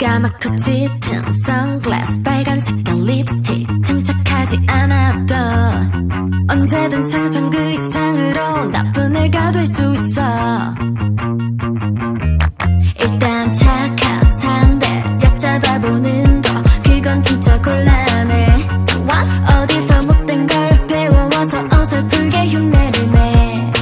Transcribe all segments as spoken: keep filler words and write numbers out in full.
까맣고 짙은 선글라스 빨간 색깔 립스틱 장착하지 않아도 언제든 상상 그 이상으로 나쁜 애가 될 수 있어. 일단 착한 상대 얕잡아보는 거 그건 진짜 곤란해. 어디서 못된 걸 배워와서 어설프게 흉내를 내.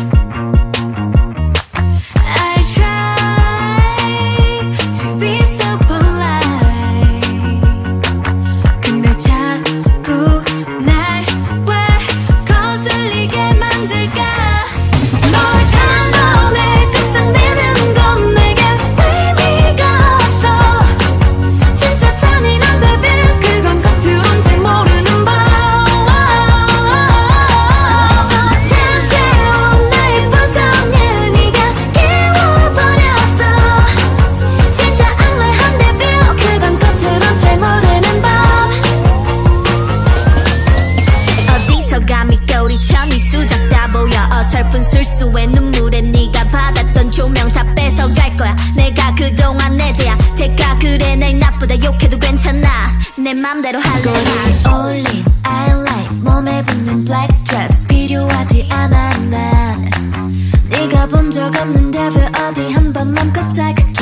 어설픈 술수에 눈물에 네가 받았던 조명 다 뺏어갈 거야. 내가 그동안 내 대야 대가. 그래 날 나쁘다 욕해도 괜찮아. 내 맘대로 할래. 꼬리 올린 아이라인 몸에 붙는 블랙 드레스 필요하지 않아. 난 네가 본 적 없는데 왜 어디 한 번만 깜짝